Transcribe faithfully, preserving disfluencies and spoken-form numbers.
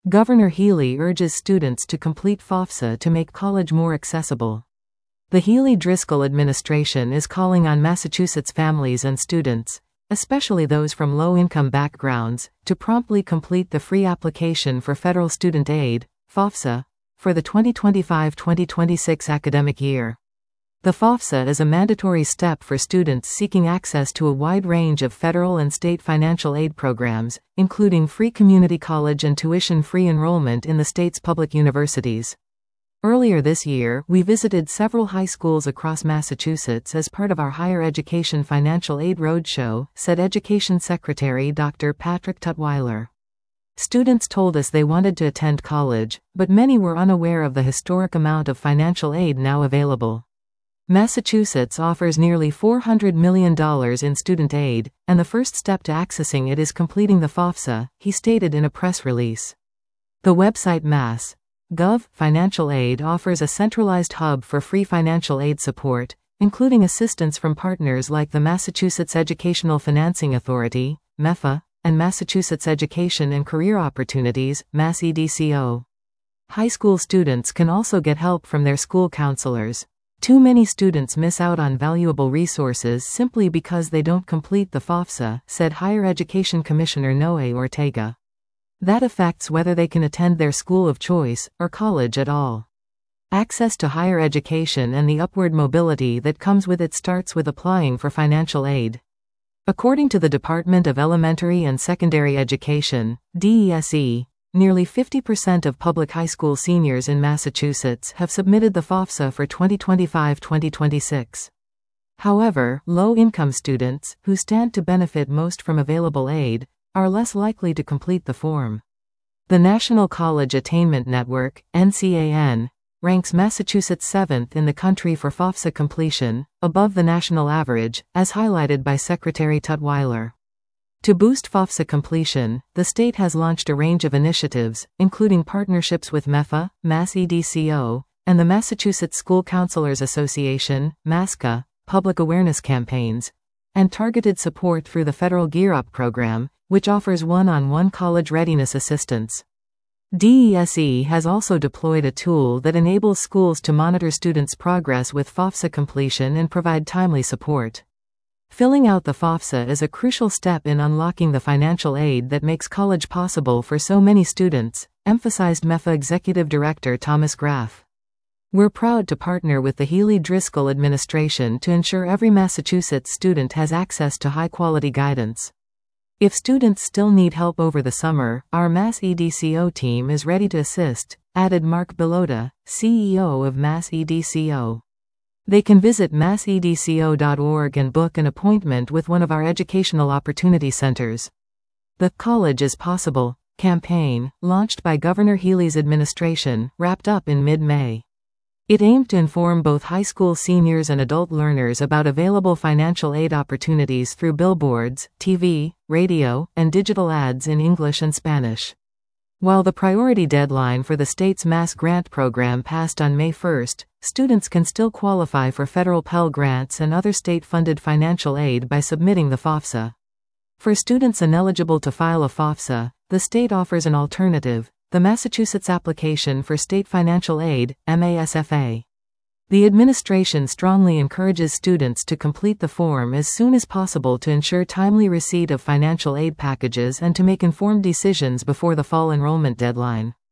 Governor Healey urges students to complete FAFSA to make college more accessible. The Healey-Driscoll administration is calling on Massachusetts families and students, especially those from low-income backgrounds, to promptly complete the free application for federal student aid, FAFSA, for the twenty twenty-five twenty twenty-six academic year. The FAFSA is a mandatory step for students seeking access to a wide range of federal and state financial aid programs, including free community college and tuition-free enrollment in the state's public universities. Earlier this year, we visited several high schools across Massachusetts as part of our Higher Education Financial Aid Roadshow, said Education Secretary Doctor Patrick Tutwiler. Students told us they wanted to attend college, but many were unaware of the historic amount of financial aid now available. Massachusetts offers nearly four hundred million dollars in student aid, and the first step to accessing it is completing the FAFSA, he stated in a press release. The website Mass dot gov Financial Aid offers a centralized hub for free financial aid support, including assistance from partners like the Massachusetts Educational Financing Authority, MEFA, and Massachusetts Education and Career Opportunities, Mass E D C O. High school students can also get help from their school counselors. Too many students miss out on valuable resources simply because they don't complete the FAFSA, said Higher Education Commissioner Noe Ortega. That affects whether they can attend their school of choice, or college at all. Access to higher education and the upward mobility that comes with it starts with applying for financial aid. According to the Department of Elementary and Secondary Education, D E S E, nearly fifty percent of public high school seniors in Massachusetts have submitted the FAFSA for twenty twenty-five twenty twenty-six. However, low-income students, who stand to benefit most from available aid, are less likely to complete the form. The National College Attainment Network, N C A N, ranks Massachusetts seventh in the country for FAFSA completion, above the national average, as highlighted by Secretary Tutwiler. To boost FAFSA completion, the state has launched a range of initiatives, including partnerships with MEFA, Mass E D C O, and the Massachusetts School Counselors Association, MASCA, public awareness campaigns, and targeted support through the Federal Gear Up program, which offers one-on-one college readiness assistance. D E S E has also deployed a tool that enables schools to monitor students' progress with FAFSA completion and provide timely support. Filling out the FAFSA is a crucial step in unlocking the financial aid that makes college possible for so many students, emphasized MEFA Executive Director Thomas Graff. We're proud to partner with the Healey-Driscoll administration to ensure every Massachusetts student has access to high-quality guidance. If students still need help over the summer, our Mass E D C O team is ready to assist, added Mark Belota, C E O of Mass E D C O. They can visit mass e d c o dot org and book an appointment with one of our educational opportunity centers. The College is Possible campaign, launched by Governor Healey's administration, wrapped up in mid-May. It aimed to inform both high school seniors and adult learners about available financial aid opportunities through billboards, T V, radio, and digital ads in English and Spanish. While the priority deadline for the state's Mass Grant program passed on May first, students can still qualify for federal Pell Grants and other state-funded financial aid by submitting the FAFSA. For students ineligible to file a FAFSA, the state offers an alternative: the Massachusetts Application for State Financial Aid, M A S F A. The administration strongly encourages students to complete the form as soon as possible to ensure timely receipt of financial aid packages and to make informed decisions before the fall enrollment deadline.